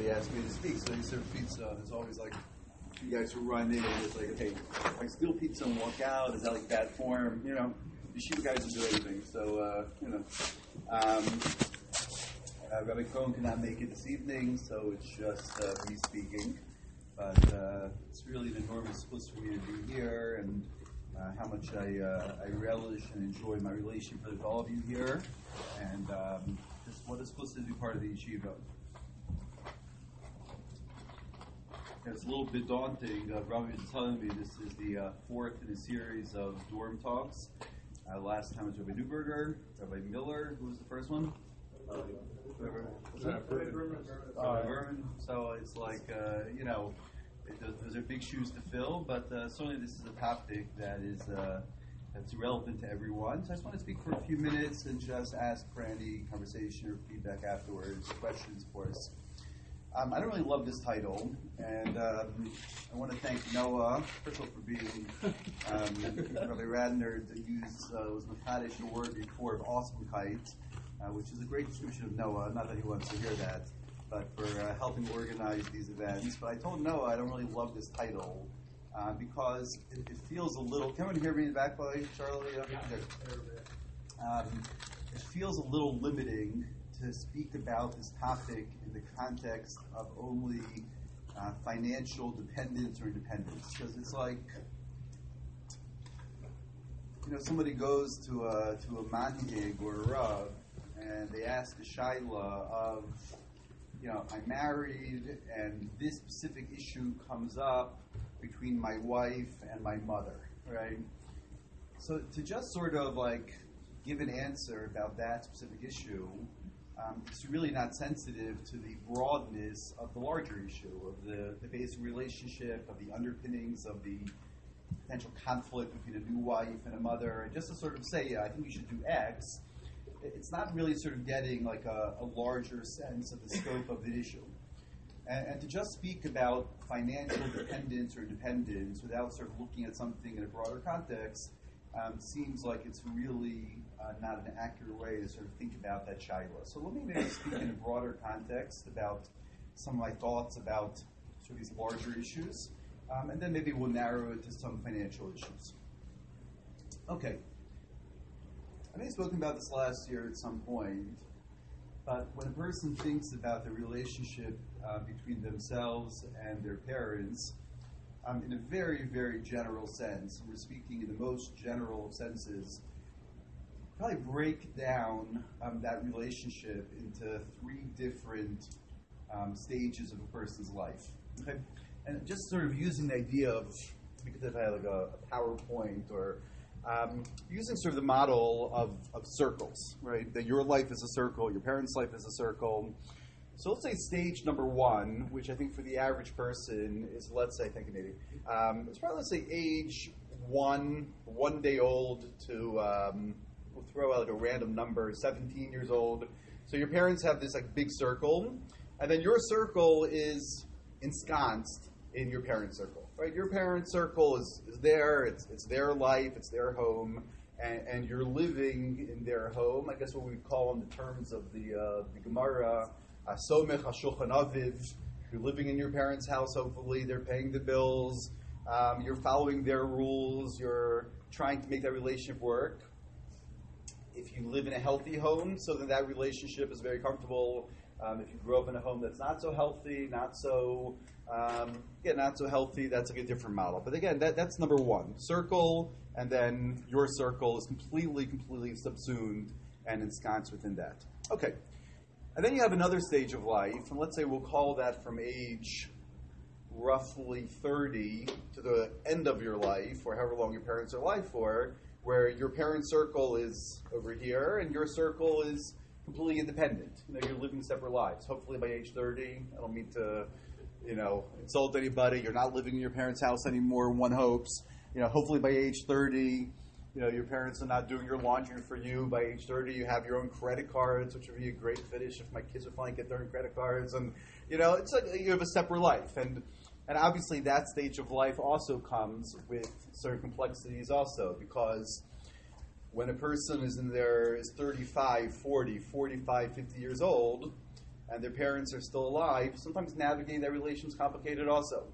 they ask me to speak. So they serve pizza. There's always like two guys who run in and it's like, okay, if I steal pizza and walk out, is that like bad form? You know, the Shiva guys will do everything. So, Rabbi Cohen cannot make it this evening, so it's just me speaking. But it's really an enormous bliss for me to be here, and how much I relish and enjoy my relationship with all of you here, and just what it's supposed to be part of the yeshiva. It's a little bit daunting. Rabbi was telling me this is the fourth in a series of dorm talks. Last time was Rabbi Newberger, Rabbi Miller. Who was the first one? Berman. So it's like, those are big shoes to fill, but certainly this is a topic that is that's relevant to everyone. So I just want to speak for a few minutes and just ask for any conversation or feedback afterwards, questions, of course. I don't really love this title, and I want to thank Noah, first of all, for being Rabbi Radner to use was Machadish the word before of Awesomekeit, which is a great description of Noah. Not that he wants to hear that, but for helping organize these events. But I told Noah I don't really love this title because it feels a little. Can anyone hear me in the back, by Charlie? It feels a little limiting to speak about this topic in the context of only financial dependence or independence, because it's like, somebody goes to a manhig or a rav, and they ask the shaila of, I'm married, and this specific issue comes up between my wife and my mother, right? So to just sort of like give an answer about that specific issue, it's really not sensitive to the broadness of the larger issue, of the basic relationship, of the underpinnings of the potential conflict between a new wife and a mother. And just to sort of say, I think we should do X, it's not really sort of getting like a larger sense of the scope of the issue. And to just speak about financial dependence or independence without sort of looking at something in a broader context seems like it's really not an accurate way to sort of think about that shaila. So let me maybe speak in a broader context about some of my thoughts about sort of these larger issues, and then maybe we'll narrow it to some financial issues. Okay. I may have spoken about this last year at some point, but when a person thinks about the relationship between themselves and their parents, in a very, very general sense, we're speaking in the most general of senses, probably break down that relationship into three different stages of a person's life. Okay? And just sort of using the idea of, because if I had like a PowerPoint or using sort of the model of circles, right? That your life is a circle, your parents' life is a circle. So let's say stage number one, which I think for the average person is, let's say, thank you, maybe, it's probably, let's say, age one day old to, we'll throw out like a random number, 17 years old. So your parents have this like big circle, and then your circle is ensconced in your parents' circle, right? Your parents' circle is there, it's their life, it's their home, and you're living in their home. I guess what we would call in the terms of the Gemara, Somech HaShulchan Aviv. You're living in your parents' house, hopefully, they're paying the bills, you're following their rules, you're trying to make that relationship work. If you live in a healthy home, so then that relationship is very comfortable. If you grow up in a home that's not so healthy, not so healthy, that's like a different model. But again, that's number one. Circle, and then your circle is completely subsumed and ensconced within that. Okay. And then you have another stage of life, and let's say we'll call that from age roughly 30 to the end of your life, or however long your parents are alive for, where your parents' circle is over here, and your circle is completely independent. You're living separate lives. Hopefully by age 30, I don't mean to, insult anybody. You're not living in your parents' house anymore, one hopes. Hopefully by age 30, your parents are not doing your laundry for you. By age 30, you have your own credit cards, which would be a great finish if my kids would finally get their own credit cards. And, it's like you have a separate life. And obviously that stage of life also comes with certain complexities also, because when a person is 35, 40, 45, 50 years old, and their parents are still alive, sometimes navigating that relationship is complicated also.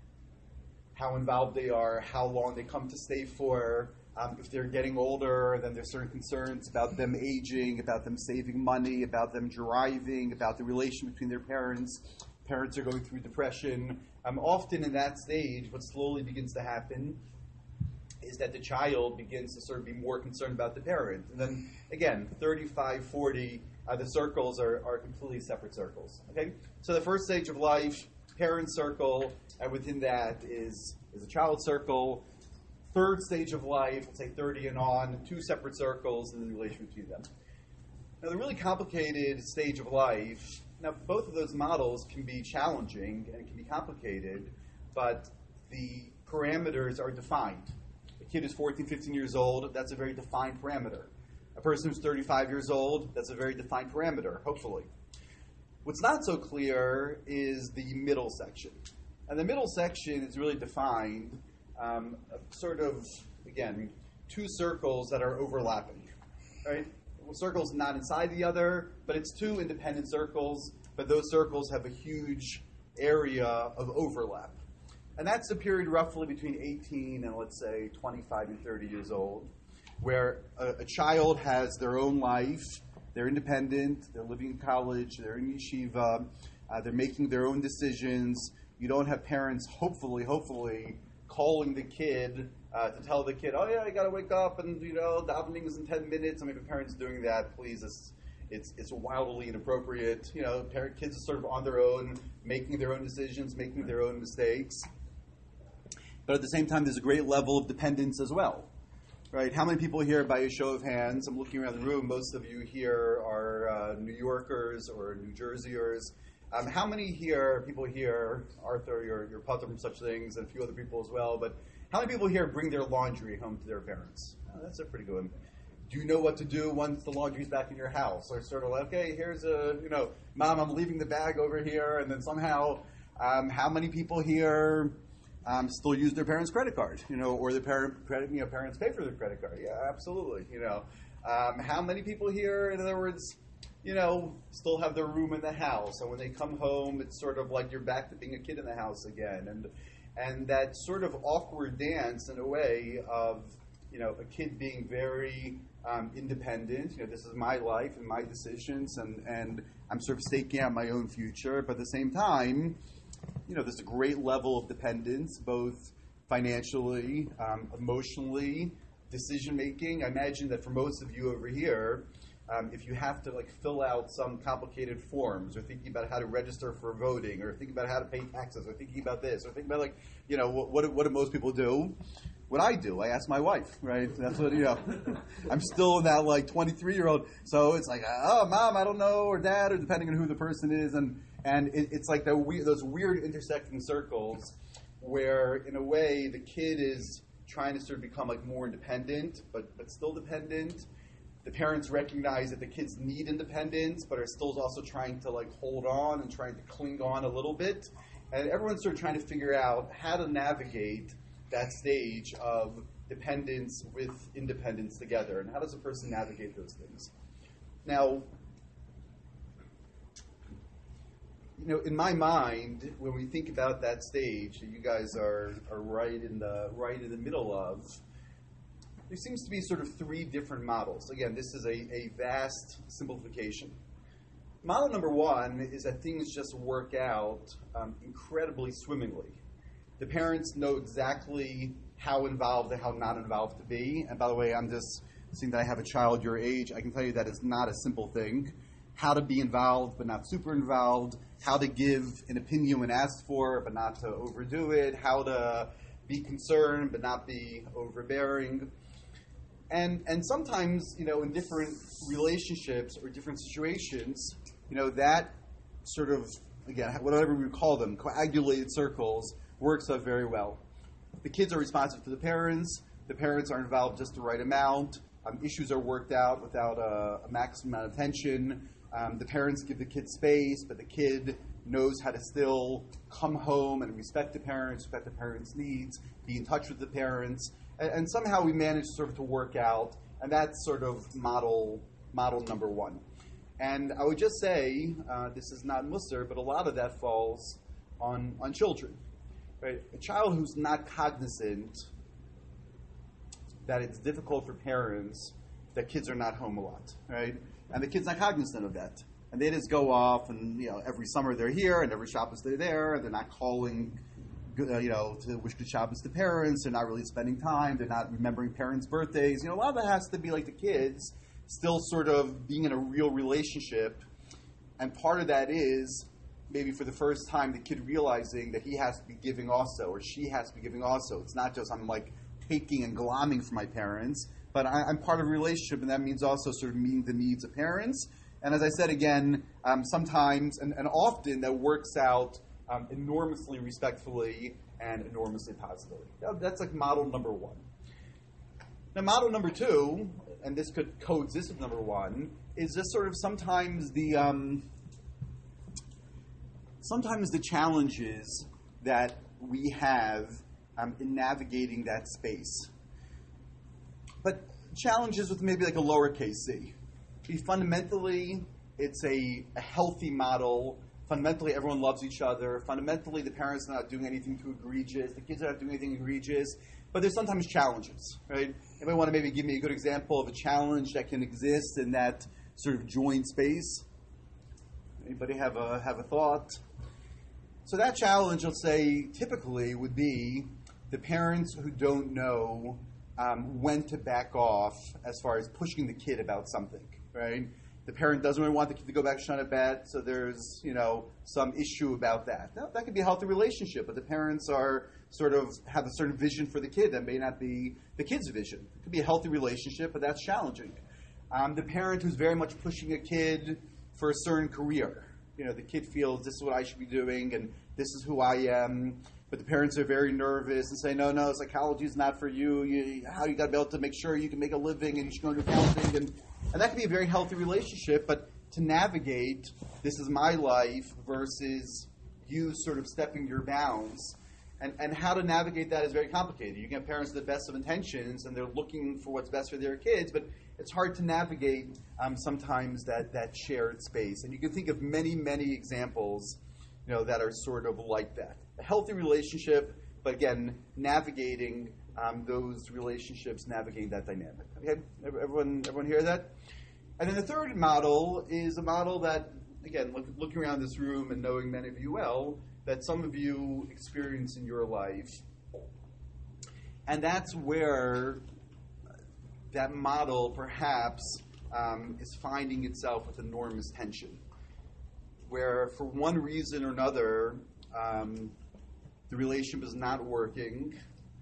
How involved they are, how long they come to stay for. If they're getting older, then there's certain concerns about them aging, about them saving money, about them driving, about the relation between their parents. Parents are going through depression. Often in that stage, what slowly begins to happen is that the child begins to sort of be more concerned about the parent. And then, again, 35, 40, the circles are completely separate circles. Okay? So the first stage of life, parent circle, and within that is a child circle. Third stage of life, let's say 30 and on, two separate circles and the relation between them. Now, the really complicated stage of life, now both of those models can be challenging and can be complicated, but the parameters are defined. A kid who's 14, 15 years old, that's a very defined parameter. A person who's 35 years old, that's a very defined parameter, hopefully. What's not so clear is the middle section. And the middle section is really defined sort of, again, two circles that are overlapping, right? Well, circles not inside the other, but it's two independent circles, but those circles have a huge area of overlap. And that's a period roughly between 18 and, let's say, 25 and 30 years old, where a child has their own life, they're independent, they're living in college, they're in yeshiva, they're making their own decisions. You don't have parents, hopefully, calling the kid to tell the kid, oh yeah, you got to wake up and, davening is in 10 minutes. I mean, if a parent's doing that, please, it's wildly inappropriate. Kids are sort of on their own, making their own decisions, making their own mistakes. But at the same time, there's a great level of dependence as well, right? How many people here, by a show of hands, I'm looking around the room, most of you here are New Yorkers or New Jerseyers. How many people here, Arthur, you're putter from such things, and a few other people as well, but how many people here bring their laundry home to their parents? That's a pretty good one. Do you know what to do once the laundry's back in your house? Or sort of like, okay, here's Mom, I'm leaving the bag over here, and then somehow, how many people here still use their parents' credit card, or their parents pay for their credit card? Yeah, absolutely, How many people here, in other words, still have their room in the house, and when they come home, it's sort of like you're back to being a kid in the house again, and that sort of awkward dance in a way of, a kid being very independent. This is my life and my decisions, and I'm sort of staking out my own future, but at the same time, there's a great level of dependence, both financially, emotionally, decision making. I imagine that for most of you over here, if you have to fill out some complicated forms, or thinking about how to register for voting, or thinking about how to pay taxes, or thinking about this, or thinking about what do most people do? What I do, I ask my wife, right? That's what I'm still in that 23-year-old, so it's like, oh, Mom, I don't know, or Dad, or depending on who the person is, and it's like those weird intersecting circles where, in a way, the kid is trying to sort of become more independent, but still dependent. The parents recognize that the kids need independence, but are still also trying to hold on and trying to cling on a little bit. And everyone's sort of trying to figure out how to navigate that stage of dependence with independence together. And how does a person navigate those things? Now, in my mind, when we think about that stage that you guys are right in the middle of, there seems to be sort of three different models. Again, this is a vast simplification. Model number one is that things just work out incredibly swimmingly. The parents know exactly how involved and how not involved to be. And by the way, I'm just seeing that I have a child your age. I can tell you that it's not a simple thing. How to be involved but not super involved. How to give an opinion when asked for but not to overdo it. How to be concerned but not be overbearing. And sometimes, in different relationships or different situations, that sort of, again, whatever we call them, coagulated circles, works out very well. The kids are responsive to the parents are involved just the right amount, issues are worked out without a maximum amount of tension, the parents give the kid space, but the kid knows how to still come home and respect the parents needs, be in touch with the parents, and somehow we manage sort of to work out, and that's sort of model number one. And I would just say, this is not Musar, but a lot of that falls on children. Right? A child who's not cognizant that it's difficult for parents that kids are not home a lot, right? And the kid's not cognizant of that. And they just go off and, every summer they're here and every Shabbos they're there. They're not calling, to wish good Shabbos to parents. They're not really spending time. They're not remembering parents' birthdays. A lot of that has to be like the kids still sort of being in a real relationship. And part of that is maybe for the first time the kid realizing that he has to be giving also, or she has to be giving also. It's not just I'm like taking and glomming from my parents, but I'm part of a relationship, and that means also sort of meeting the needs of parents. And as I said again, sometimes and often that works out enormously respectfully and enormously positively. That's like model number one. Now model number two, and this could coexist with number one, is just sort of sometimes the challenges that we have in navigating that space. But challenges with maybe like a lowercase c. Fundamentally, it's a healthy model. Fundamentally, everyone loves each other. Fundamentally, the parents are not doing anything too egregious. The kids are not doing anything egregious. But there's sometimes challenges, right? Anybody want to maybe give me a good example of a challenge that can exist in that sort of joint space? Anybody have a thought? So that challenge, let's say, typically would be the parents who don't know when to back off as far as pushing the kid about something, right? The parent doesn't really want the kid to go back to Shana Bet, so there's, some issue about that. Now, that could be a healthy relationship, but the parents are sort of have a certain vision for the kid that may not be the kid's vision. It could be a healthy relationship, but that's challenging. The parent who's very much pushing a kid for a certain career. The kid feels this is what I should be doing and this is who I am. But the parents are very nervous and say, no, psychology is not for you. You got to be able to make sure you can make a living and you should go into accounting. And that can be a very healthy relationship, but to navigate, this is my life versus you sort of stepping your bounds. And how to navigate that is very complicated. You can have parents with the best of intentions and they're looking for what's best for their kids, but it's hard to navigate sometimes that shared space. And you can think of many, many examples that are sort of like that. A healthy relationship, but again, navigating those relationships, navigating that dynamic. Okay, everyone hear that? And then the third model is a model that, again, looking around this room and knowing many of you well, that some of you experience in your life. And that's where that model perhaps is finding itself with enormous tension. Where for one reason or another, the relationship is not working,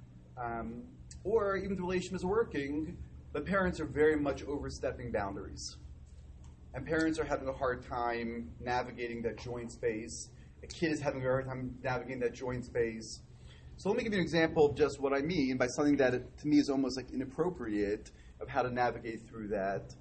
or even the relationship is working, but parents are very much overstepping boundaries. And parents are having a hard time navigating that joint space. A kid is having a hard time navigating that joint space. So let me give you an example of just what I mean by something that to me is almost like inappropriate of how to navigate through that.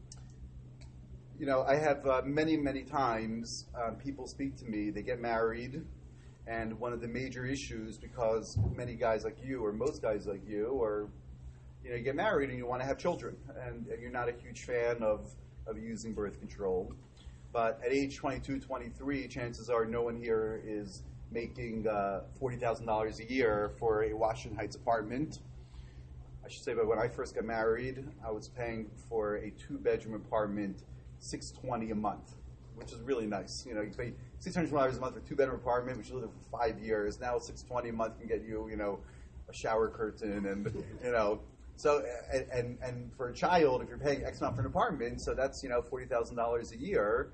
I have many, many times people speak to me, they get married, and one of the major issues, because many guys like you, or most guys like you, are, you get married and you want to have children, and you're not a huge fan of using birth control. But at age 22, 23, chances are no one here is making $40,000 a year for a Washington Heights apartment. I should say, but when I first got married, I was paying for a 2-bedroom apartment $620 a month, which is really nice. You pay $620 a month for a 2-bedroom apartment, which you live in for 5 years. Now $620 a month can get you, a shower curtain and, So, and for a child, if you're paying X amount for an apartment, so that's, $40,000 a year,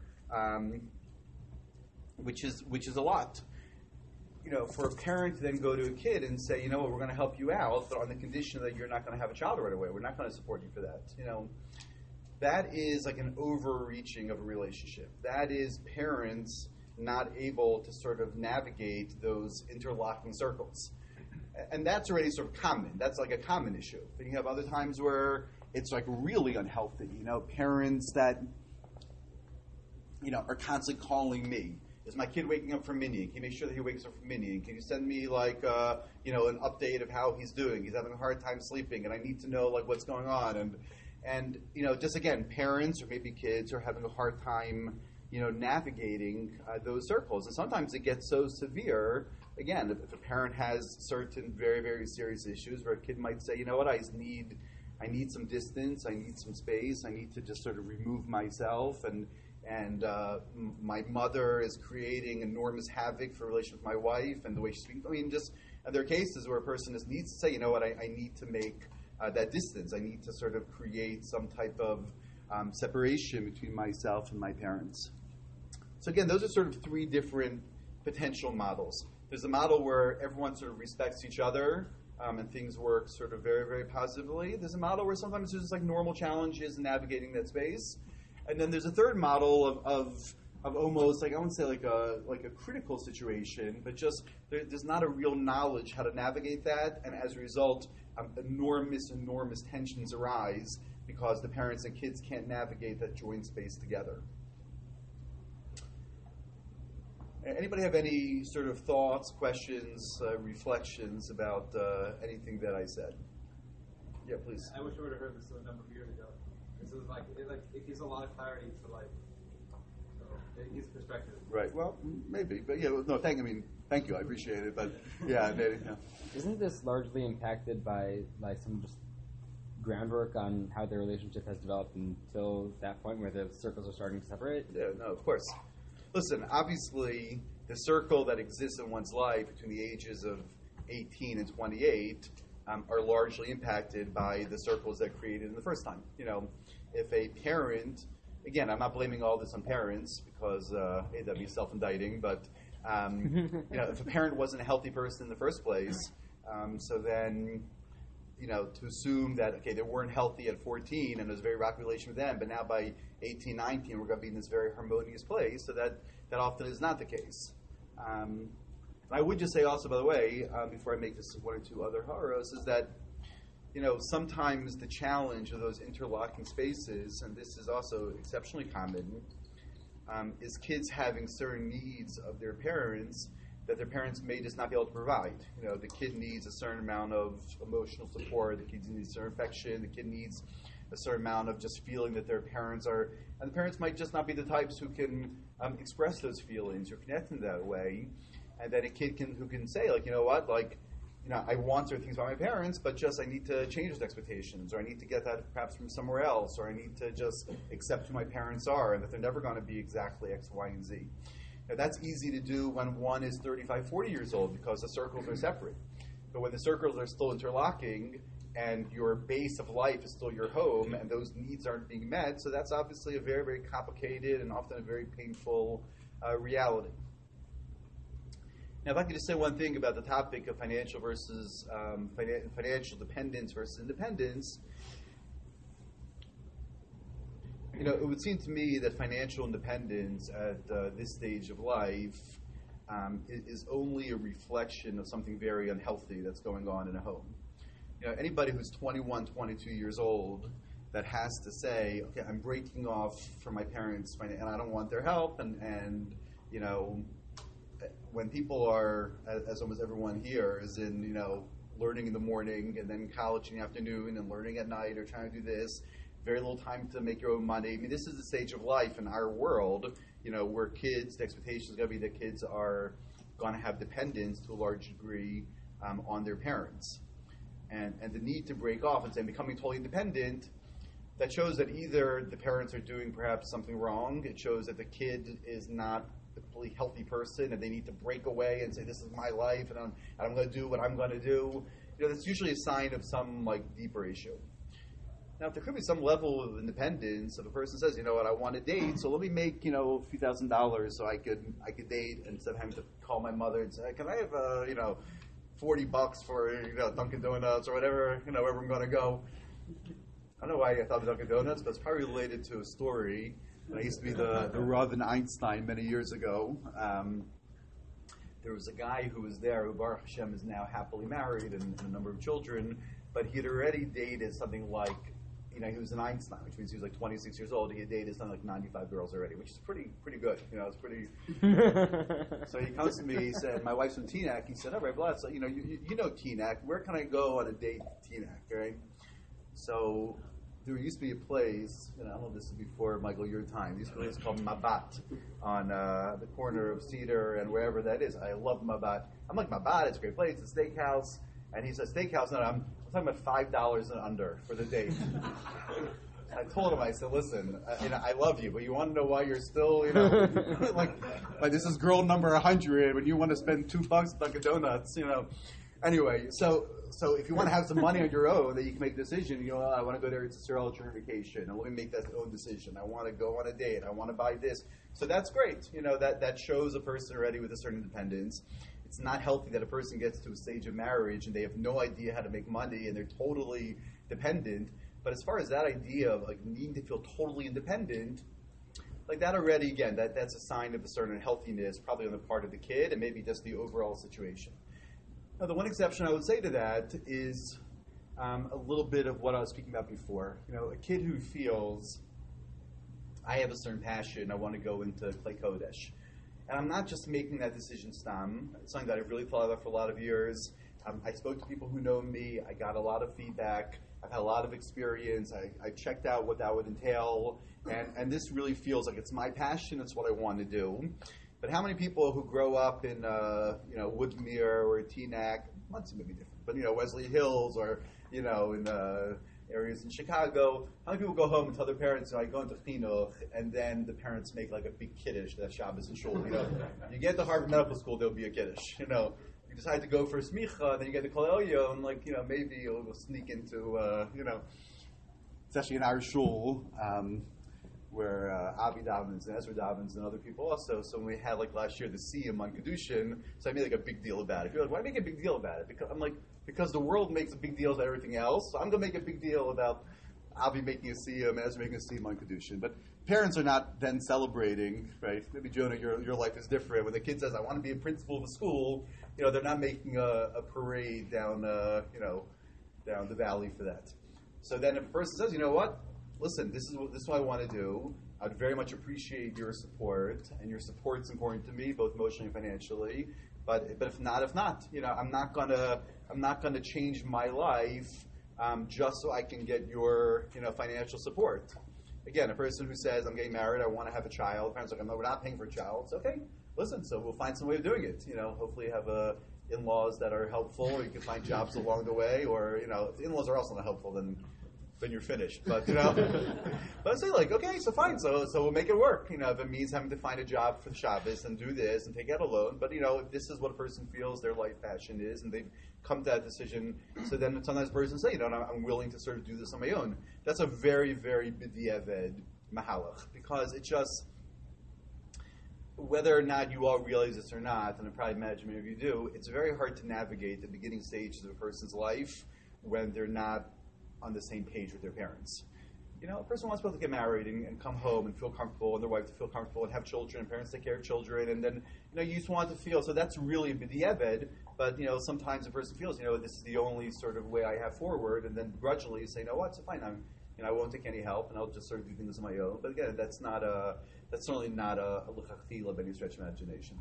which is a lot. For a parent to then go to a kid and say, we're going to help you out, but on the condition that you're not going to have a child right away. We're not going to support you for that. That is like an overreaching of a relationship. That is parents not able to sort of navigate those interlocking circles. And that's already sort of common. That's like a common issue. Then you have other times where it's like really unhealthy. Parents that, are constantly calling me. Is my kid waking up from Minyan? Can you make sure that he wakes up from Minyan? Can you send me like, an update of how he's doing? He's having a hard time sleeping and I need to know like what's going on. And, just again, parents or maybe kids are having a hard time, navigating those circles. And sometimes it gets so severe, again, if a parent has certain very, very serious issues where a kid might say, you know what, I need some distance, I need some space, I need to just sort of remove myself, and my mother is creating enormous havoc for a relation with my wife and the way she's speaking. And there are cases where a person just needs to say, you know what, I need to make that distance. I need to sort of create some type of separation between myself and my parents. So again, those are sort of three different potential models. There's a model where everyone sort of respects each other, and things work sort of very, very positively. There's a model where sometimes there's just like normal challenges in navigating that space. And then there's a third model of almost like, I wouldn't say like a critical situation, but just there's not a real knowledge how to navigate that, and as a result, enormous tensions arise because the parents and kids can't navigate that joint space together. Anybody have any sort of thoughts, questions, reflections about anything that I said? Yeah, please. I wish I would have heard this a number of years ago. This is it gives a lot of clarity to it gives perspective. Right. Well, maybe, but thank you. I appreciate it, but yeah, maybe. Yeah. Isn't this largely impacted by some just groundwork on how their relationship has developed until that point where the circles are starting to separate? Yeah. No, of course. Listen, obviously, the circle that exists in one's life between the ages of 18 and 28 are largely impacted by the circles that created in the first time. If a parent, again, I'm not blaming all this on parents because that'd be self-indicting, but if a parent wasn't a healthy person in the first place, so then to assume that, okay, they weren't healthy at 14 and it was a very rocky relation with them, but now by 18, 19, we're going to be in this very harmonious place, so that often is not the case. I would just say also, by the way, before I make this one or two other horrors, is that, sometimes the challenge of those interlocking spaces, and this is also exceptionally common, is kids having certain needs of their parents that their parents may just not be able to provide. The kid needs a certain amount of emotional support, the kid needs a certain affection, the kid needs a certain amount of just feeling that their parents are, and the parents might just not be the types who can express those feelings or connect in that way, and that a kid who can say, I want certain things about my parents, but just I need to change those expectations, or I need to get that perhaps from somewhere else, or I need to just accept who my parents are and that they're never going to be exactly X, Y, and Z. Now, that's easy to do when one is 35, 40 years old because the circles are separate. But when the circles are still interlocking and your base of life is still your home and those needs aren't being met, so that's obviously a very, very complicated and often a very painful reality. Now, if I could just say one thing about the topic of financial versus financial dependence versus independence, it would seem to me that financial independence at this stage of life is only a reflection of something very unhealthy that's going on in a home. Anybody who's 21, 22 years old that has to say, okay, I'm breaking off from my parents and I don't want their help, and when people are, as almost everyone here is in, learning in the morning and then college in the afternoon and learning at night or trying to do this, very little time to make your own money. This is the stage of life in our world, where kids, the expectation is going to be that kids are going to have dependence to a large degree on their parents. And the need to break off and say, becoming totally independent, that shows that either the parents are doing perhaps something wrong, it shows that the kid is not a completely healthy person and they need to break away and say, this is my life and I'm going to do what I'm going to do. That's usually a sign of some deeper issue. Now, if there could be some level of independence, if a person says, I want to date, so let me make, a few $1,000s so I could date instead of having to call my mother and say, can I have, $40 for, Dunkin' Donuts or whatever, wherever I'm going to go. I don't know why I thought of Dunkin' Donuts, but it's probably related to a story. I used to be the Rav in Einstein many years ago. There was a guy who was there who, Baruch Hashem, is now happily married and a number of children, but he had already dated something like, he was in Einstein, which means he was 26 years old. He had dated something like 95 girls already, which is pretty good. It's pretty. So he comes to me. He said, "My wife's from Teaneck." He said, "All right, Vlad. So you know Teaneck. Where can I go on a date to Teaneck?" Right. So there used to be a place, I don't know if this is before, Michael, your time. There used to be a place called Mabat on the corner of Cedar and wherever that is. I love Mabat. I'm like, Mabat, it's a great place, it's a steakhouse. And he says, steakhouse, no, I'm talking about $5 and under for the date. I told him, I said, listen, I love you, but you want to know why you're still, like this is girl number 100 when you want to spend $2 at Dunkin' Donuts, Anyway, so if you want to have some money on your own that you can make a decision, I want to go there to Israel on vacation, and let me make that own decision. I want to go on a date. I want to buy this. So that's great. That shows a person already with a certain independence. It's not healthy that a person gets to a stage of marriage and they have no idea how to make money and they're totally dependent. But as far as that idea of like needing to feel totally independent, like that already, again, that's a sign of a certain healthiness, probably on the part of the kid and maybe just the overall situation. Now, the one exception I would say to that is a little bit of what I was speaking about before. A kid who feels, I have a certain passion, I want to go into Klei Kodesh. And I'm not just making that decision stam. It's something that I've really thought about for a lot of years. I spoke to people who know me. I got a lot of feedback. I've had a lot of experience. I checked out what that would entail. And this really feels like it's my passion. It's what I want to do. But how many people who grow up in, Woodmere or Teaneck, Muncie may be different, but, Wesley Hills or, in areas in Chicago, how many people go home and tell their parents, I go into chinuch, and then the parents make like a big kiddush that Shabbos and shul. You get to Harvard Medical School, there'll be a kiddush. You decide to go for a smicha, then you get to Kol Elyon, and maybe you'll sneak into, it's actually an Irish shul where Avi davens and Ezra davens and other people also. So when we had last year the Siyum on Kedushin, so I made a big deal about it. You're like, why make a big deal about it? Because the world makes a big deal about everything else. So I'm going to make a big deal about Avi making a Siyum and Ezra making a Siyum on Kedushin. But parents are not then celebrating, right? Maybe Jonah, your life is different. When the kid says, I want to be a principal of a school, they're not making a parade down down the valley for that. So then if a person says, what? Listen, this is what I want to do. I'd very much appreciate your support, and your support's important to me, both emotionally and financially. But if not, I'm not gonna change my life just so I can get your financial support. Again, a person who says I'm getting married, I want to have a child. Parents are like, no, we're not paying for a child. It's okay. Listen, so we'll find some way of doing it. Hopefully you have in-laws that are helpful, or you can find jobs along the way, or if the in-laws are also not helpful, then you're finished. But but I say okay, so fine, so we'll make it work. If it means having to find a job for the Shabbos and do this and take out a loan, but if this is what a person feels their life passion is, and they've come to that decision, so then sometimes a person say, I'm willing to sort of do this on my own. That's a very, very b'diavad mahalach, because it just, whether or not you all realize this or not, and I probably imagine many of you do, it's very hard to navigate the beginning stages of a person's life when they're not on the same page with their parents. A person wants to be able to get married and come home and feel comfortable, and their wife to feel comfortable and have children, and parents take care of children, and then, you just want to feel, so that's really b'diavad, but, sometimes a person feels, this is the only sort of way I have forward, and then grudgingly you say, what, so fine, I won't take any help, and I'll just sort of do things on my own. But again, that's certainly not a l'chachila by any stretch of imagination.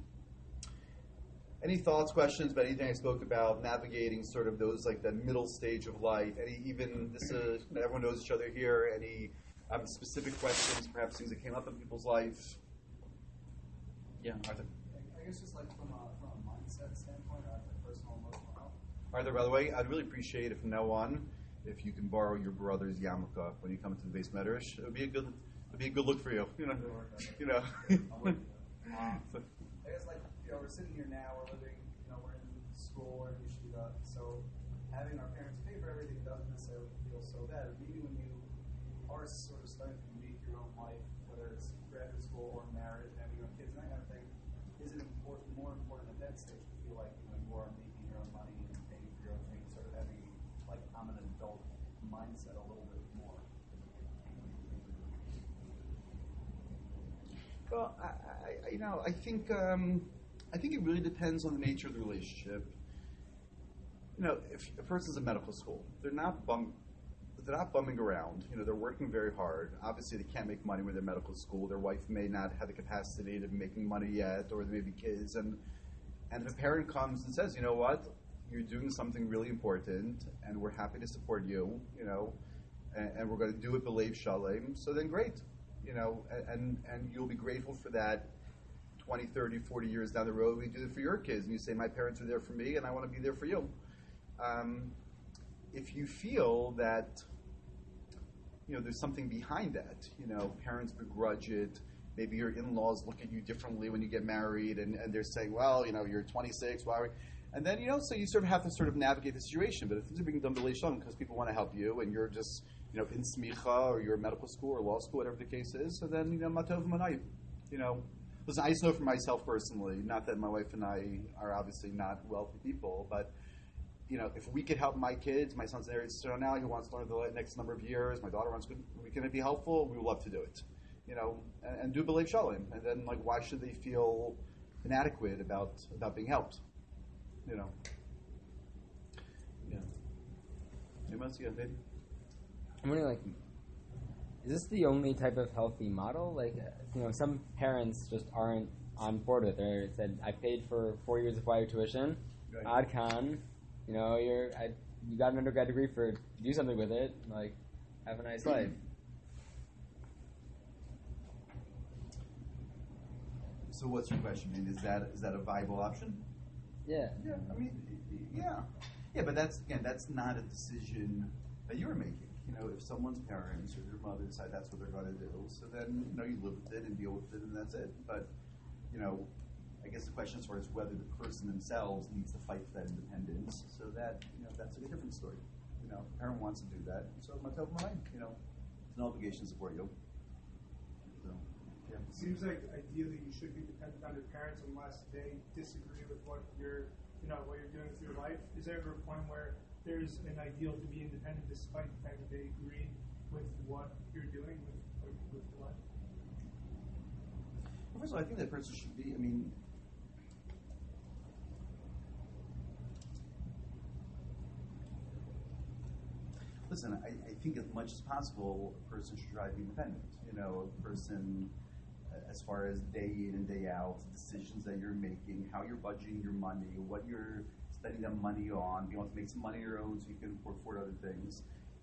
Any thoughts, questions about anything I spoke about, navigating sort of those, the middle stage of life? Everyone knows each other here. Any specific questions, perhaps things that came up in people's life? Yeah, Arthur. I guess just from a mindset standpoint, or personal emotional health. Arthur, by the way, I'd really appreciate it from now on if you can borrow your brother's yarmulke when you come to the base medrash. It would be a good look for you. I guess we're sitting here now, we're living, we're in school, we're in yeshiva, so having our parents pay for everything doesn't necessarily feel so bad. Maybe when you are sort of starting to make your own life, whether it's graduate school or marriage, having your own kids and that kind of thing, is it more important at that stage to feel like you are making your own money and paying for your own things, sort of having I'm an adult mindset a little bit more? Well, I think it really depends on the nature of the relationship. If a person's in medical school, they're not bumming around. They're working very hard. Obviously, they can't make money when they're in medical school. Their wife may not have the capacity to be making money yet, or there may be kids. And if a parent comes and says, what, you're doing something really important, and we're happy to support you, and we're going to do it b'leiv shalem, so then great, and you'll be grateful for that 20, 30, 40 years down the road. We do it for your kids, and you say, my parents were there for me, and I want to be there for you. If you feel that, there's something behind that, parents begrudge it, maybe your in-laws look at you differently when you get married, and they're saying, well, you're 26, why? And then, so you sort of have to sort of navigate the situation. But if things are being done b'leiv shalom because people want to help you, and you're just, in smicha, or you're in medical school or law school, whatever the case is, so then, matov manayim, Listen, I just know for myself personally, not that my wife and I are obviously not wealthy people, but, if we could help my kids, my son's in Eretz Yisrael now, he wants to learn the next number of years, my daughter wants to, we can be helpful, we would love to do it. And do b'leiv shalom. And then, why should they feel inadequate about being helped? Yeah. Anyone else? Yeah, maybe. I'm wondering, is this the only type of healthy model? Some parents just aren't on board with it. They said, I paid for 4 years of your tuition. Right. Ad Khan, you got an undergrad degree do something with it. Have a nice life. So what's your question? I mean, is that a viable option? Yeah. Yeah. I mean, yeah. Yeah, but that's not a decision that you're making. If someone's parents or their mother decide that's what they're going to do, so then you live with it and deal with it, and that's it. But I guess the question is whether the person themselves needs to fight for that independence. So that that's a different story. A parent wants to do that, so matov manayim. It's an obligation to support you. So, yeah. It seems like ideally you should be dependent on your parents unless they disagree with what you're doing with your life. Is there ever a point where there's an ideal to be independent despite the fact that they agree with what you're doing with your life? Well, first of all, I think that person should be. Listen, I think as much as possible, a person should try to be independent. A person, as far as day in and day out, decisions that you're making, how you're budgeting your money, what you're spending that money on. You want to make some money of your own so you can afford other things.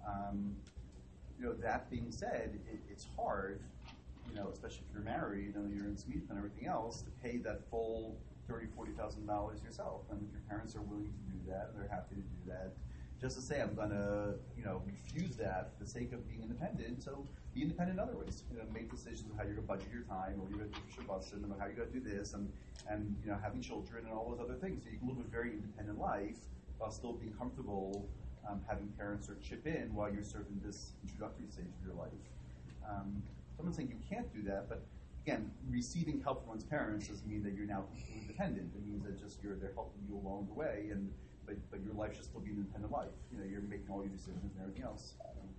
That being said, it's hard, especially if you're married and you're in Sweden and everything else, to pay that full $30,000-$40,000 yourself. And if your parents are willing to do that and they're happy to do that, just to say I'm going to, refuse that for the sake of being independent. So be independent in other ways. Make decisions on how you're going to budget your time, or you're going to do Shabbos, and how you're going to do this, and having children and all those other things. So you can live a very independent life while still being comfortable having parents sort of chip in while you're sort of in this introductory stage of your life. So I'm not saying you can't do that, but again, receiving help from one's parents doesn't mean that you're now completely dependent. It means that they're helping you along the way, but your life should still be an independent life. You're making all your decisions and everything else.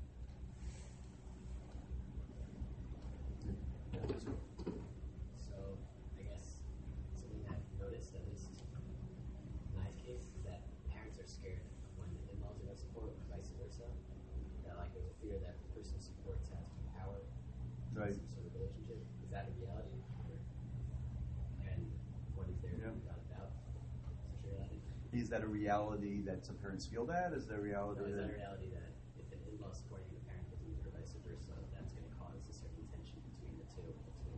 So, I guess something I've noticed, at least in my case, is that parents are scared when the in-laws are going to support, or vice versa. That there's a fear that the person supports has power, Right. some sort of relationship. Is that a reality? And what is there to be done about such a reality? Is that a reality that some parents feel that? Is there a reality Or is that that... a reality that if an in-law supporting the parent doesn't, or vice versa, that's going to cause a certain tension between the two?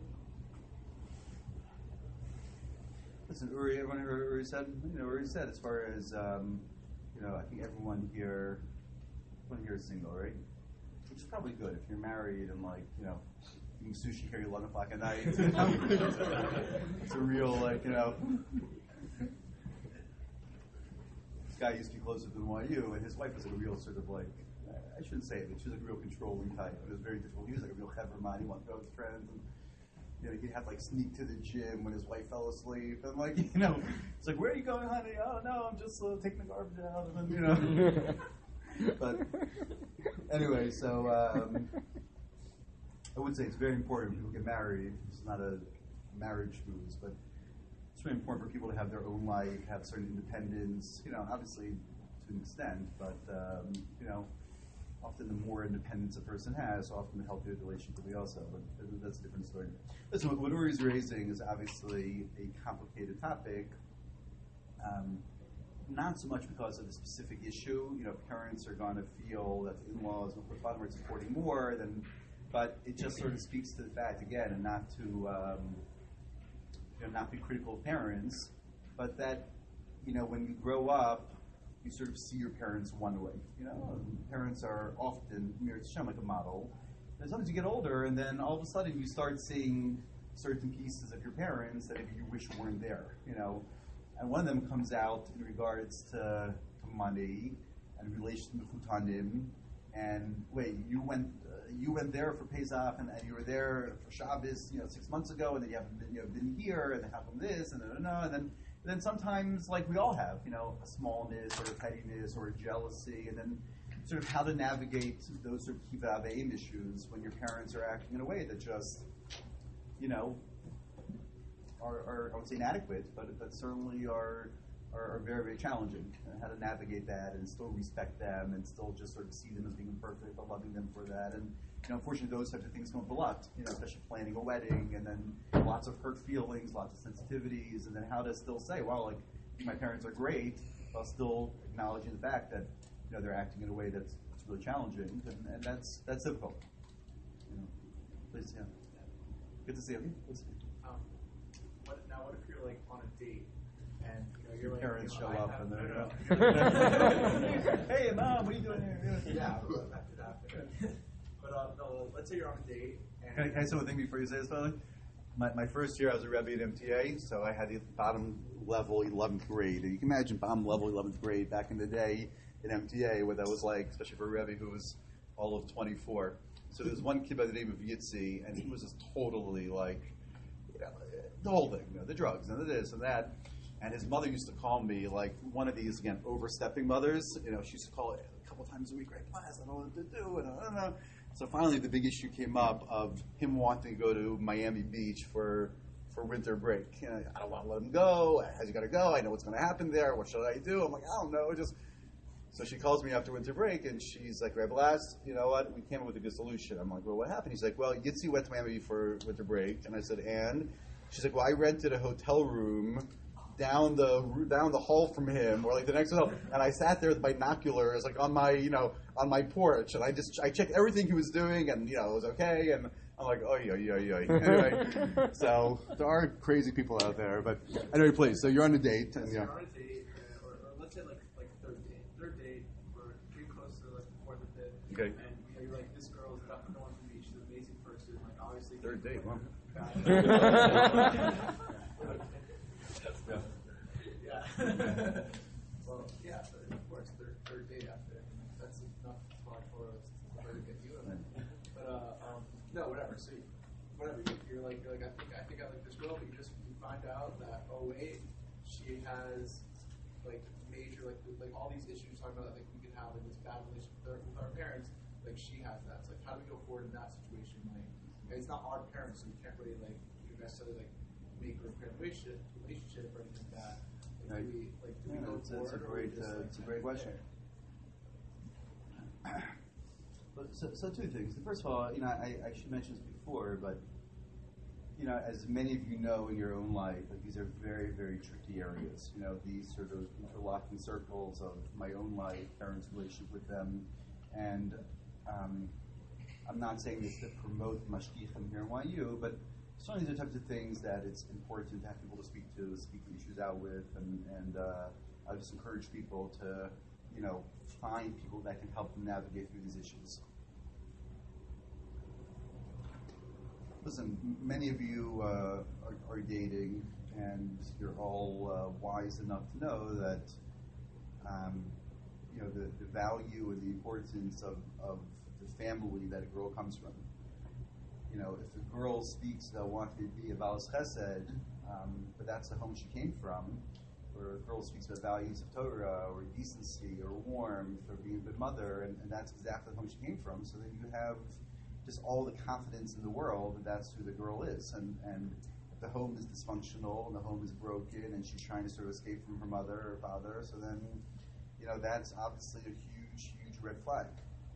Listen, Uri said, as far as, I think everyone here is single, right? Which is probably good if you're married and eating sushi here at 11 o'clock at night. It's a real, this guy used to be closer to YU, and his wife was a real sort of I shouldn't say it, but she was a real controlling type. It was very difficult. He was a real Heverman. He wanted to go with his friends, and he'd have sneak to the gym when his wife fell asleep, and it's where are you going, honey? Oh no, I'm just taking the garbage out, and But anyway, so I would say it's very important when people get married. It's not a marriage booze, but it's really important for people to have their own life, have certain independence. Obviously to an extent, but often the more independence a person has, often the healthier the relationship will be also. But that's a different story. Listen, what Uri's raising is obviously a complicated topic. not so much because of the specific issue. Parents are going to feel that the in-laws will put bottom supporting more than, but it just sort of speaks to the fact again, and not to not be critical of parents, but that when you grow up, you sort of see your parents one way. Parents are often Mir Hashem like a model. And sometimes you get older, and then all of a sudden you start seeing certain pieces of your parents that maybe you wish weren't there. And one of them comes out in regards to money and relation to Futanim. And wait, you went there for Pesach, and you were there for Shabbos, 6 months ago, and then you haven't been here, and then how come this, and then sometimes, like we all have, a smallness or a pettiness or a jealousy, and then sort of how to navigate those sort of kiva aveim issues when your parents are acting in a way that just, are I would say inadequate, but certainly are very, very challenging. And how to navigate that and still respect them and still just sort of see them as being imperfect, but loving them for that. And unfortunately, those types of things come up a lot. Especially planning a wedding, and then lots of hurt feelings, lots of sensitivities, and then how to still say, well, like my parents are great, while still acknowledging the fact that they're acting in a way that's really challenging, and that's difficult. Please, yeah. Good to see you. What if you're like on a date and your like, parents show I up have- and they're Hey mom, what are you doing here? Yeah, we'll go back to that. But no, let's say you're on a date and Can I say one thing before you say this, Billy? My first year I was a Rebbe at MTA, so I had the bottom level 11th grade. And you can imagine bottom level 11th grade back in the day in MTA, where that was like, especially for a Rebbe who was all of 24. So there was one kid by the name of Yitzi, and he was just totally like, the whole thing, the drugs and this and that. And his mother used to call me like one of these, again, overstepping mothers. She used to call it a couple times a week, right, class, I don't know what to do, and I don't know. So finally the big issue came up of him wanting to go to Miami Beach for winter break. I don't want to let him go. Has he got to go? I know what's going to happen there. What should I do? I'm like, I don't know. So she calls me after winter break, and she's like, Rebbe Last, you know what? We came up with a good solution. I'm like, well, what happened? He's like, well, Yitzi went to Miami for winter break. And I said, and? She's like, well, I rented a hotel room down the hall from him, or like the next hotel, and I sat there with binoculars, like on my porch, and I checked everything he was doing, and it was okay, and I'm like, oh yeah. Anyway, so there are crazy people out there, but anyway, please. So you're on a date, and you're on a date, or let's say like third date, we're getting close to like the fourth or fifth, Okay. and you're like, this girl is definitely the one for me. She's an amazing person. Like obviously, third date, wow. Well, yeah, but of course, third date after. That's enough for her to get you in. But no, whatever. So whatever. You're like I think I like this girl, but you find out that she has like major like all these issues talking about like we can have like this bad relationship with our parents. Like she has that. So like how do we go forward in that situation? Like it's not our parents, so we can't really like necessarily like make or break a relationship or anything like that. Like, do we go It's forward? a great question. So two things. First of all, I should mention this before, but as many of you know in your own life, like these are very, very tricky areas. These sort of interlocking circles of my own life, parents' relationship with them, and I'm not saying this to promote mashgichim here in YU, but certainly these are types of things that it's important to have people to speak the issues out with, and I just encourage people to, find people that can help them navigate through these issues. Listen, many of you are dating, and you're all wise enough to know that, the value and the importance of the family that a girl comes from. If a girl speaks about wanting to be a Balas Chesed, but that's the home she came from, or a girl speaks about values of Torah, or decency, or warmth, or being a good mother, and that's exactly the home she came from, so then you have just all the confidence in the world that that's who the girl is. And if the home is dysfunctional, and the home is broken, and she's trying to sort of escape from her mother or father, so then, that's obviously a huge, huge red flag.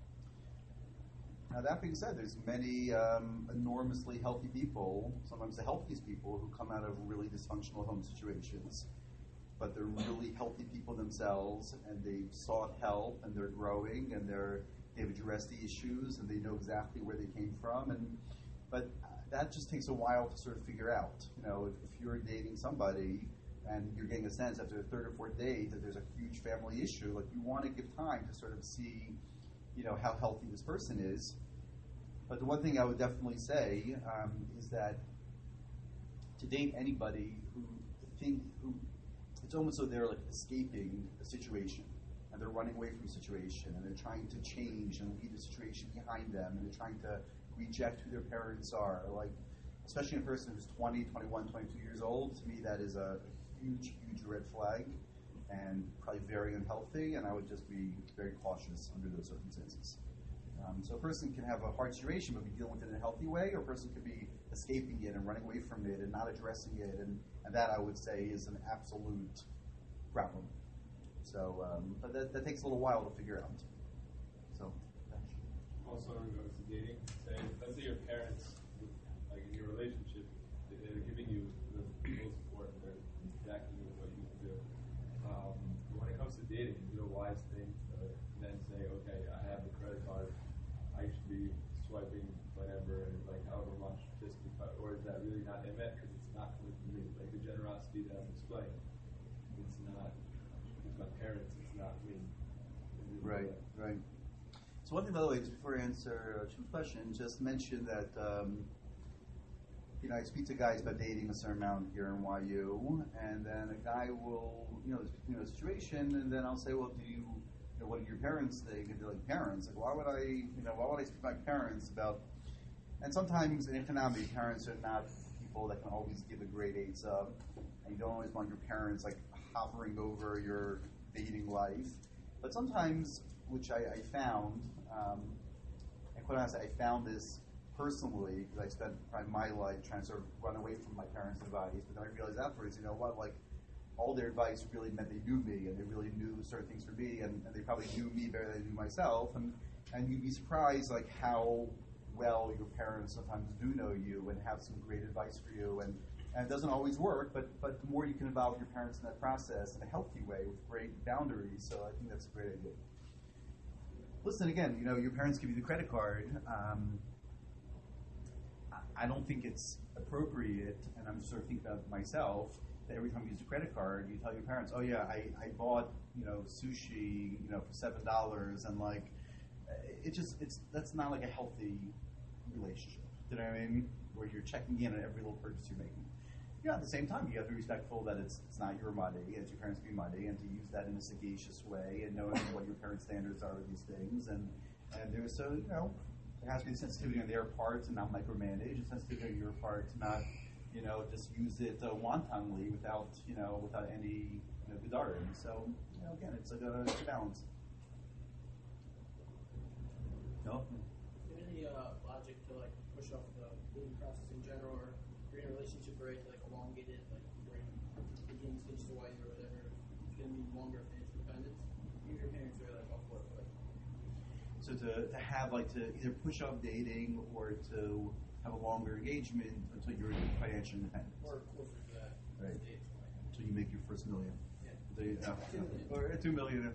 Now, that being said, there's many enormously healthy people, sometimes the healthiest people, who come out of really dysfunctional home situations. but they're really healthy people themselves, and they've sought help, and they're growing, and they've addressed the issues, and they know exactly where they came from, but that just takes a while to sort of figure out. If you're dating somebody and you're getting a sense after the third or fourth date that there's a huge family issue, like you want to give time to sort of see, how healthy this person is. But the one thing I would definitely say is that to date anybody who it's almost so they're like escaping a situation and they're running away from a situation and they're trying to change and leave the situation behind them and they're trying to reject who their parents are. Like, especially a person who's 20, 21, 22 years old, to me that is a huge, huge red flag and probably very unhealthy, and I would just be very cautious under those circumstances. So a person can have a hard situation but be dealing with it in a healthy way, or a person could be escaping it and running away from it and not addressing it, and that I would say is an absolute problem. So, but that takes a little while to figure out. So. Also, in regards to dating, let's say your parents, like in your relationship, they're giving you the full support, and they're backing you with what you can do. When it comes to dating, is it a wise thing to then say, okay, I have the credit card, I should be swiping whatever, like however much, just because, or is that really not met because it's not coming from me? Like the generosity that I'm displaying, it's not, it's my parents, it's not me. Right, right. So one thing, by the way, just before I answer Jim's question, just mention that, I speak to guys about dating a certain amount here in YU, and then a guy will, speak to a situation, and then I'll say, well, what do your parents think? And they're like, parents? Like, why would I speak to my parents about, and sometimes in economy, parents are not people that can always give a great answer, and you don't always want your parents, like, hovering over your dating life. But sometimes, which I found, and quite honestly, I found this personally, because I spent probably my life trying to sort of run away from my parents' advice, but then I realized afterwards, like, all their advice really meant they knew me, and they really knew certain things for me, and they probably knew me better than they knew myself, and you'd be surprised, like, how well your parents sometimes do know you and have some great advice for you, and it doesn't always work, but the more you can involve your parents in that process in a healthy way with great boundaries, so I think that's a great idea. Listen, again, your parents give you the credit card. I don't think it's appropriate, and I'm just sort of thinking about myself, that every time you use a credit card, you tell your parents, oh yeah, I bought, sushi, for $7, and like, that's not like a healthy relationship. Do you know what I mean? Where you're checking in on every little purchase you're making. At the same time, you have to be respectful that it's not your money, it's your parents' money, and to use that in a sagacious way, and knowing what your parents' standards are with these things, and there's there has to be a sensitivity on their part to not micromanage, a sensitivity on your part to not, just use it wantonly without any gedarim. So, again, it's a balance. No? Is there any logic to like push off the dating process in general, or you're in a relationship where it's like elongated, like during beginning stages of life or whatever, it's going to be longer financial independence? Maybe your parents are like all for it, but so to have to either push off dating or to have a longer engagement until you're financially independent. or closer to that Right. stage. Until you make your first million. Yeah. Or 2 million.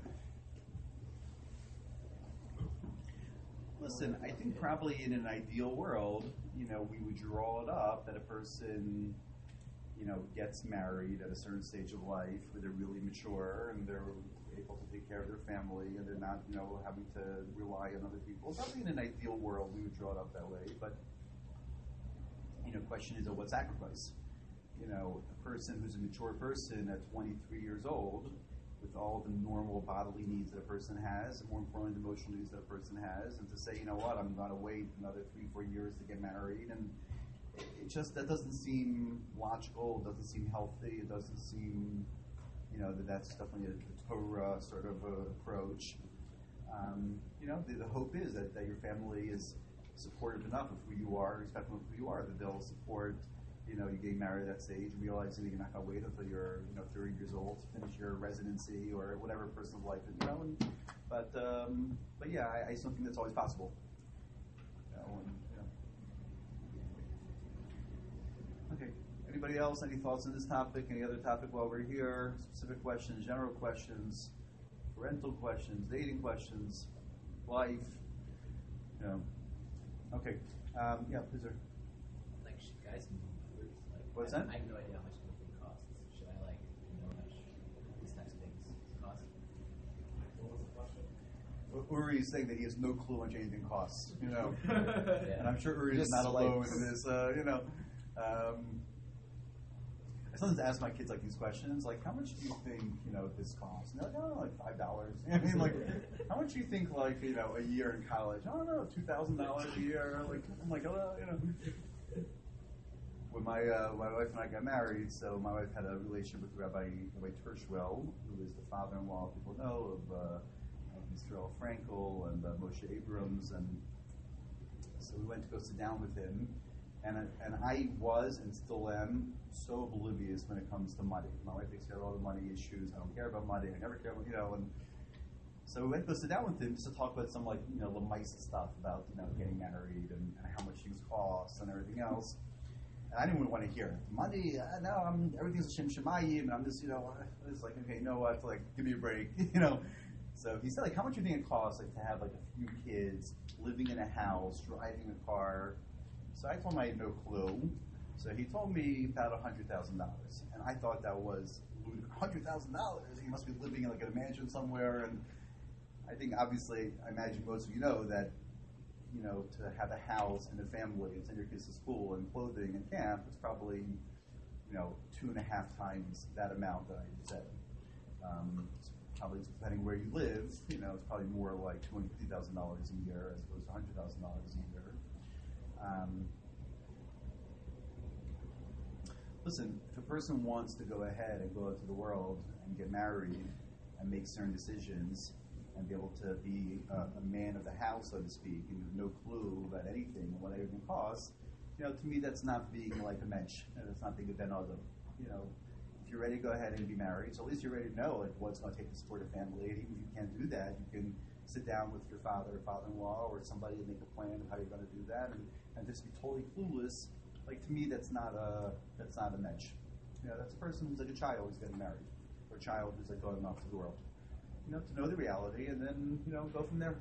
Listen, I think probably in an ideal world, we would draw it up that a person, gets married at a certain stage of life where they're really mature and they're able to take care of their family and they're not, having to rely on other people. Probably in an ideal world, we would draw it up that way. But, question is, what sacrifice? A person who's a mature person at 23 years old with all the normal bodily needs that a person has, and more importantly, the emotional needs that a person has, and to say, I'm going to wait another 3-4 years to get married, and that doesn't seem logical, it doesn't seem healthy, it doesn't seem, that's definitely a Torah sort of approach. The hope is that your family is supportive enough of who you are, respectful of who you are, that they'll support, you getting married at that stage, realizing that you're not going to wait until you're, 30 years old to finish your residency or whatever personal life is, But yeah, I still think that's always possible. Okay. Anybody else? Any thoughts on this topic? Any other topic while we're here? Specific questions, general questions, parental questions, dating questions, life. You know. Okay. Yeah, please, sir. Like, should guys move numbers? Like, What's I that? have no idea how much anything costs. Should I like know how much these types of things cost? What was the question? Uri is saying that he has no clue how much anything costs, you know. Yeah. And I'm sure Uri is Just not alone like- in this, you know. I sometimes ask my kids like these questions, like, how much do you think, you know, this costs? And they're like, oh, like $5. I mean, like, how much do you think, like, you know, a year in college? I don't know, $2,000 a year. Like, I'm like, oh, you know. When my wife and I got married, so my wife had a relationship with Rabbi Tershwell, who is the father-in-law people know of Israel Frankel and Moshe Abrams, and so we went to go sit down with him, and I was and still am so oblivious when it comes to money. My wife takes care of all the money issues. I don't care about money. I never care about, you know. And so we went to go sit down with him just to talk about some, like, you know, Lamaisa stuff about, you know, getting married and how much things cost and everything else. And I didn't even want to hear it. Money, no, everything's a Shem Shemayim, and I'm just, you know, it's like, okay, you know what, like, give me a break, you know. So he said, like, how much do you think it costs, like, to have, like, a few kids, living in a house, driving a car? So I told him I had no clue. So he told me about $100,000, and I thought that was $100,000. He must be living in, like, a mansion somewhere. And I think, obviously, I imagine most of you know that, you know, to have a house and a family and send your kids to school and clothing and camp, it's probably, you know, 2.5 times that amount that I said. Probably depending where you live, you know, it's probably more like $250,000 a year as opposed to $100,000 a year. Listen, if a person wants to go ahead and go out to the world and get married and make certain decisions and be able to be a man of the house, so to speak, and have no clue about anything and what everything costs, you know, to me that's not being like a mensch. That's not being a ben adam. You know, if you're ready to go ahead and be married, so at least you're ready to know like what's going to take to support a family. And even if you can't do that, you can sit down with your father or father-in-law or somebody and make a plan of how you're going to do that, and just be totally clueless. Like, to me, that's not a mensch. You know, that's a person who's like a child who's getting married, or a child who's like going off to the world. You know, to know the reality and then, you know, go from there.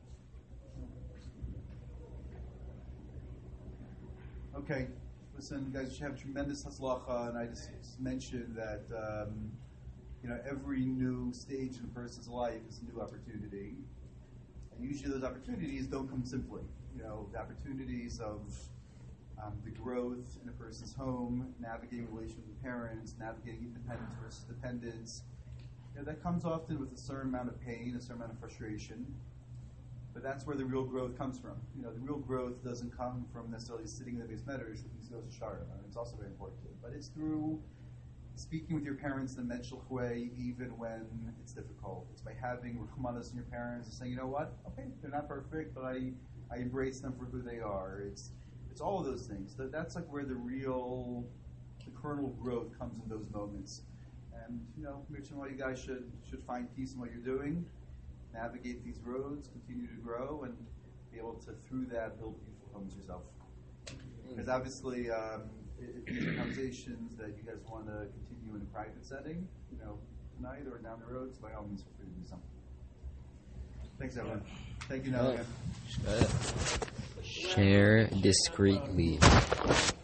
Okay, listen, you guys should have tremendous haslacha, and I just mentioned that, you know, every new stage in a person's life is a new opportunity. And usually those opportunities don't come simply. You know, the opportunities of the growth in a person's home, navigating relations with parents, navigating independence versus dependence. You know, that comes often with a certain amount of pain, a certain amount of frustration. But that's where the real growth comes from. You know, the real growth doesn't come from necessarily sitting in the base medrash with these goes to Shara. It's also very important. But it's through speaking with your parents in a mental way, even when it's difficult. It's by having rachmanas in your parents and saying, you know what? Okay, they're not perfect, but I embrace them for who they are. It's all of those things. That's like where the kernel growth comes in those moments. And, you know, make sure all you guys should find peace in what you're doing, navigate these roads, continue to grow, and be able to, through that, build beautiful homes yourself. Because obviously, if these are conversations that you guys want to continue in a private setting, you know, tonight or down the road, so by all means, feel free to do something. Thanks, everyone. Thank you, Nelia. Share discreetly.